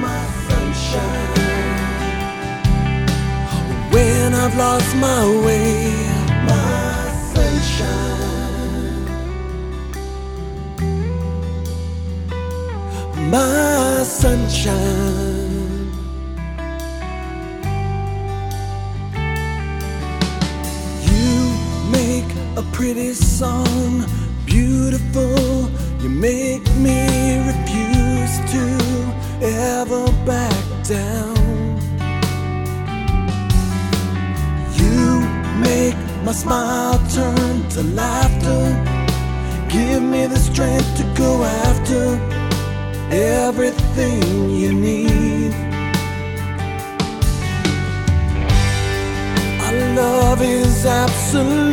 my sunshine. When I've lost my way, my sunshine, my sunshine. You make a pretty song beautiful. You make me refuse to ever back down. You make my smile turn to laughter. Give me the strength to go after everything you need. Our love is absolute.